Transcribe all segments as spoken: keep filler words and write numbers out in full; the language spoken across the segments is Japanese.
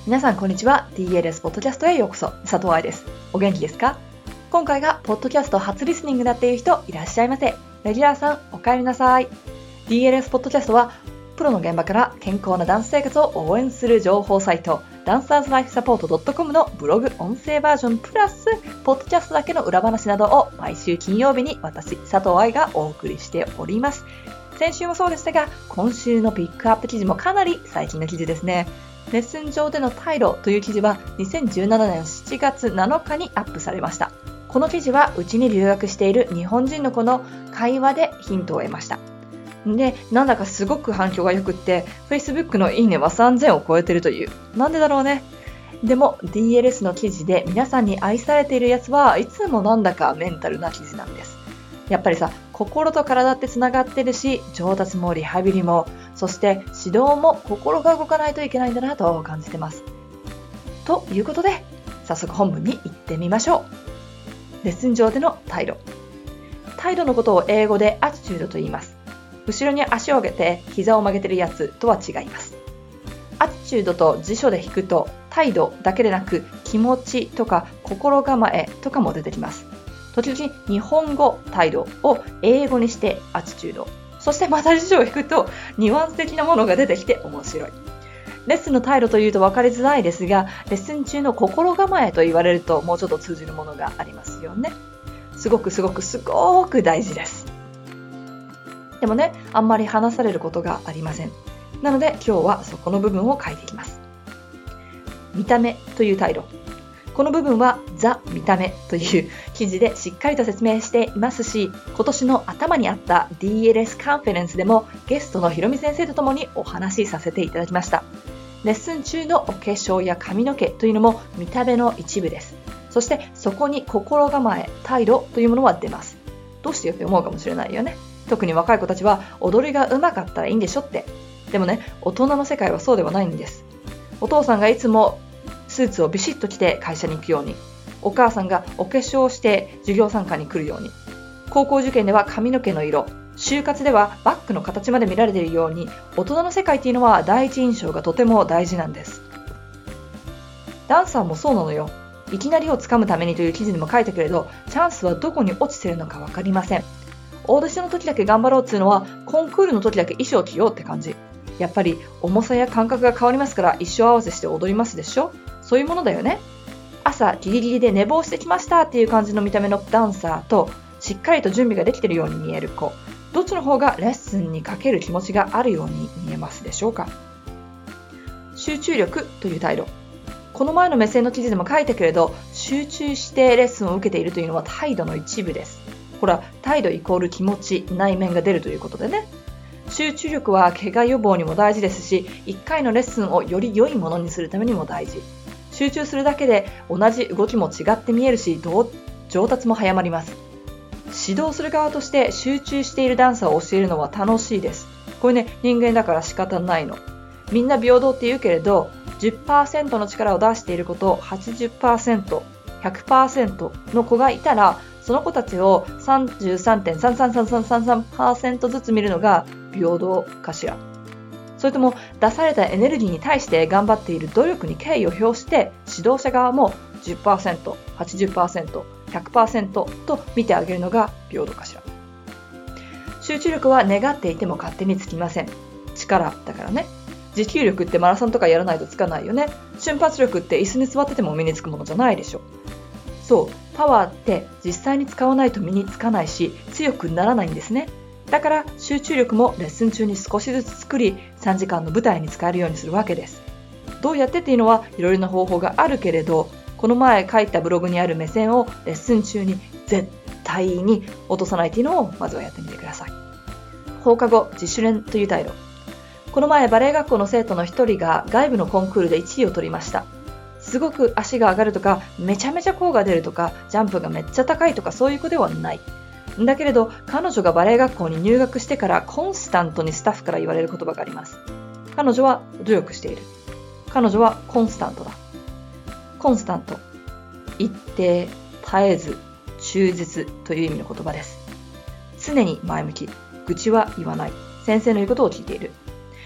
皆さんこんにちは。 ディーエルエス ポッドキャストへようこそ。佐藤愛です。お元気ですか？今回がポッドキャスト初リスニングだっていう人いらっしゃいませ。レギュラーさんお帰りなさい。 ディーエルエス ポッドキャストはプロの現場から健康なダンス生活を応援する情報サイトダンサーズライフサポート .com のブログ音声バージョンプラスポッドキャストだけの裏話などを毎週金曜日に私佐藤愛がお送りしております。先週もそうでしたが、今週のピックアップ記事もかなり最近の記事ですね。レッスン上での態度という記事はにせんじゅうななねんしちがつなのかにアップされました。この記事はうちに留学している日本人の子の会話でヒントを得ました。で、なんだかすごく反響が良くって Facebook のいいねはさんぜんを超えてるという。なんでだろうね。でも ディーエルエス の記事で皆さんに愛されているやつはいつもなんだかメンタルな記事なんです。やっぱりさ、心と体ってつながってるし、上達もリハビリも、そして指導も心が動かないといけないんだなと感じてます。ということで、早速本文に行ってみましょう。レッスン上での態度。態度のことを英語でアティチュードと言います。後ろに足を上げて膝を曲げてるやつとは違います。アティチュードと辞書で引くと、態度だけでなく気持ちとか心構えとかも出てきます。時々日本語態度を英語にしてアティチュード。そしてまた辞書を引くとニュアンス的なものが出てきて面白い。レッスンの態度というと分かりづらいですが、レッスン中の心構えと言われるともうちょっと通じるものがありますよね。すごくすごくすごく大事です。でもね、あんまり話されることがありません。なので今日はそこの部分を書いていきます。見た目という態度。この部分はザ・見た目という記事でしっかりと説明していますし、今年の頭にあった ディーエルエス カンファレンスでもゲストのひろみ先生とともにお話しさせていただきました。レッスン中のお化粧や髪の毛というのも見た目の一部です。そしてそこに心構え、態度というものは出ます。どうしてよって思うかもしれないよね。特に若い子たちは踊りが上手かったらいいんでしょって。でもね、大人の世界はそうではないんです。お父さんがいつもスーツをビシッと着て会社に行くように、お母さんがお化粧をして授業参加に来るように、高校受験では髪の毛の色、就活ではバッグの形まで見られているように、大人の世界っていうのは第一印象がとても大事なんです。ダンサーもそうなのよ。いきなりをつかむためにという記事にも書いたけれど、チャンスはどこに落ちているのか分かりません。オーディションの時だけ頑張ろうっていうのは、コンクールの時だけ衣装を着ようって感じ。やっぱり重さや感覚が変わりますから一生合わせして踊りますでしょ。そういうものだよね。朝ギリギリで寝坊してきましたっていう感じの見た目のダンサーと、しっかりと準備ができているように見える子、どっちの方がレッスンにかける気持ちがあるように見えますでしょうか。集中力という態度。この前の目線の記事でも書いたけれど、集中してレッスンを受けているというのは態度の一部です。ほら、態度イコール気持ち、内面が出るということでね。集中力は怪我予防にも大事ですし、いっかいのレッスンをより良いものにするためにも大事。集中するだけで同じ動きも違って見えるし、上達も早まります。指導する側として集中しているダンサーを教えるのは楽しいです。これね、人間だから仕方ないの。みんな平等って言うけれど、じゅっパーセント の力を出している子と はちじゅっパーセント、ひゃくパーセント の子がいたら、その子たちを さんじゅうさんてんさんさんさんさんさんさんパーセント ずつ見るのが平等かしら。それとも出されたエネルギーに対して頑張っている努力に敬意を表して指導者側も じゅっパーセント、はちじゅっパーセント、ひゃくパーセント と見てあげるのが平等かしら。集中力は願っていても勝手につきません。力だからね。持久力ってマラソンとかやらないとつかないよね。瞬発力って椅子に座ってても身につくものじゃないでしょ。そう、パワーって実際に使わないと身につかないし強くならないんですね。だから集中力もレッスン中に少しずつ作り、さんじかんの舞台に使えるようにするわけです。どうやってっていうのはいろいろな方法があるけれど、この前書いたブログにある目線をレッスン中に絶対に落とさないっていうのをまずはやってみてください。放課後自主練という態度。この前バレエ学校の生徒の一人が外部のコンクールでいちいを取りました。すごく足が上がるとか、めちゃめちゃ甲が出るとか、ジャンプがめっちゃ高いとか、そういう子ではない。だけれど、彼女がバレエ学校に入学してからコンスタントにスタッフから言われる言葉があります。彼女は努力している。彼女はコンスタントだ。コンスタント。一定、絶えず、忠実という意味の言葉です。常に前向き。愚痴は言わない。先生の言うことを聞いている。う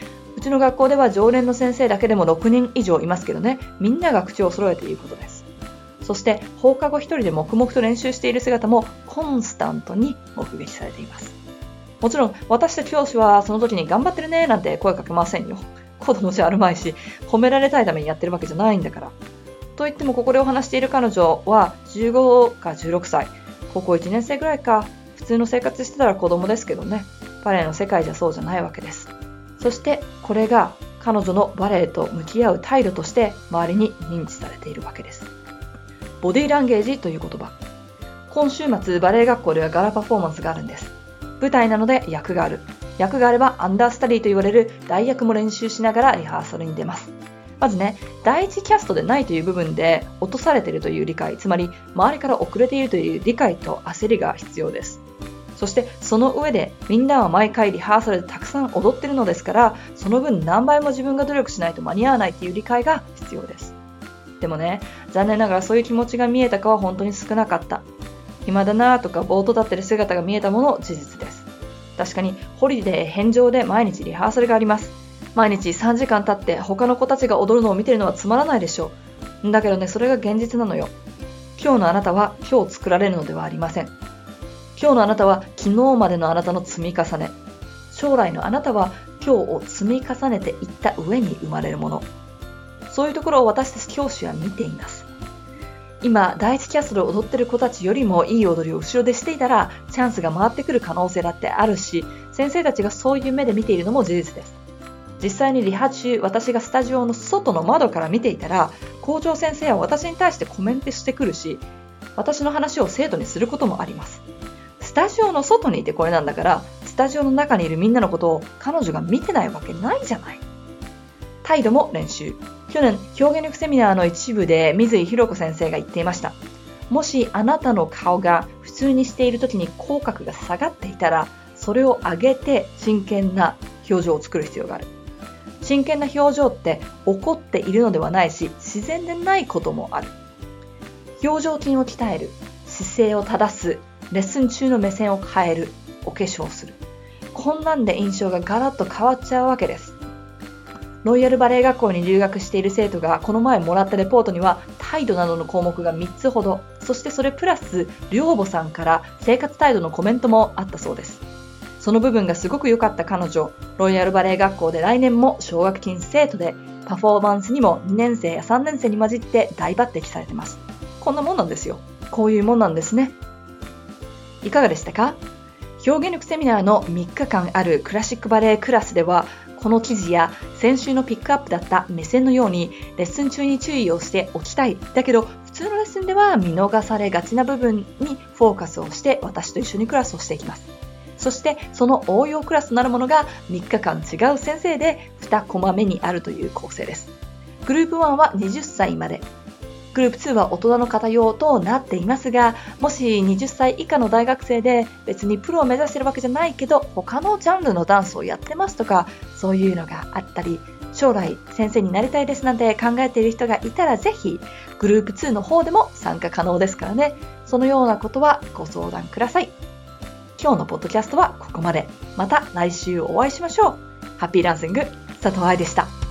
ちの学校では常連の先生だけでもろくにん以上いますけどね、みんなが口を揃えていることです。そして放課後一人で黙々と練習している姿もコンスタントに目撃されています。もちろん私たち教師はその時に頑張ってるねなんて声かけませんよ。子供じゃあるまいし、褒められたいためにやってるわけじゃないんだから。と言ってもここでお話している彼女はじゅうごかじゅうろくさい、高校いちねん生ぐらいか。普通の生活してたら子供ですけどね、バレエの世界じゃそうじゃないわけです。そしてこれが彼女のバレエと向き合う態度として周りに認知されているわけです。ボディーランゲージという言葉。今週末バレエ学校ではガラパフォーマンスがあるんです。舞台なので役がある。役があればアンダースタディと言われる代役も練習しながらリハーサルに出ます。まずね、第一キャストでないという部分で落とされているという理解、つまり周りから遅れているという理解と焦りが必要です。そしてその上でみんなは毎回リハーサルでたくさん踊ってるのですから、その分何倍も自分が努力しないと間に合わないという理解が必要です。でもね、残念ながらそういう気持ちが見えたかは本当に少なかった。暇だなとかぼーっと立ってる姿が見えたもの事実です。確かにホリデー返上で毎日リハーサルがあります。毎日さんじかん経って他の子たちが踊るのを見てるのはつまらないでしょう。だけどね、それが現実なのよ。今日のあなたは今日作られるのではありません。今日のあなたは昨日までのあなたの積み重ね。将来のあなたは今日を積み重ねていった上に生まれるもの。そういうところを私たち教師は見ています。今、第一キャストで踊ってる子たちよりもいい踊りを後ろでしていたら、チャンスが回ってくる可能性だってあるし、先生たちがそういう目で見ているのも事実です。実際にリハ中、私がスタジオの外の窓から見ていたら、校長先生は私に対してコメントしてくるし、私の話を生徒にすることもあります。スタジオの外にいてこれなんだから、スタジオの中にいるみんなのことを彼女が見てないわけないじゃない。態度も練習。去年、表現力セミナーの一部で水井博子先生が言っていました。もしあなたの顔が普通にしている時に口角が下がっていたら、それを上げて真剣な表情を作る必要がある。真剣な表情って怒っているのではないし、自然でないこともある。表情筋を鍛える、姿勢を正す、レッスン中の目線を変える、お化粧する。こんなんで印象がガラッと変わっちゃうわけです。ロイヤルバレエ学校に留学している生徒がこの前もらったレポートには態度などの項目がみっつほど、そしてそれプラス寮母さんから生活態度のコメントもあったそうです。その部分がすごく良かった彼女、ロイヤルバレエ学校で来年も奨学金生徒でパフォーマンスにもにねん生やさんねん生に混じって大抜擢されてます。こんなもんなんですよ。こういうもんなんですね。いかがでしたか？表現力セミナーのみっかかんあるクラシックバレエクラスでは、この記事や先週のピックアップだった目線のようにレッスン中に注意をしておきたい。だけど普通のレッスンでは見逃されがちな部分にフォーカスをして私と一緒にクラスをしていきます。そしてその応用クラスとなるものがみっかかん違う先生でにコマ目にあるという構成です。グループワンははたちまで。グループツーは大人の方用となっていますが、もしはたち以下の大学生で別にプロを目指しているわけじゃないけど他のジャンルのダンスをやってますとか、そういうのがあったり、将来先生になりたいですなんて考えている人がいたら、ぜひグループツーの方でも参加可能ですからね。そのようなことはご相談ください。今日のポッドキャストはここまで。また来週お会いしましょう。ハッピーランシング、佐藤愛でした。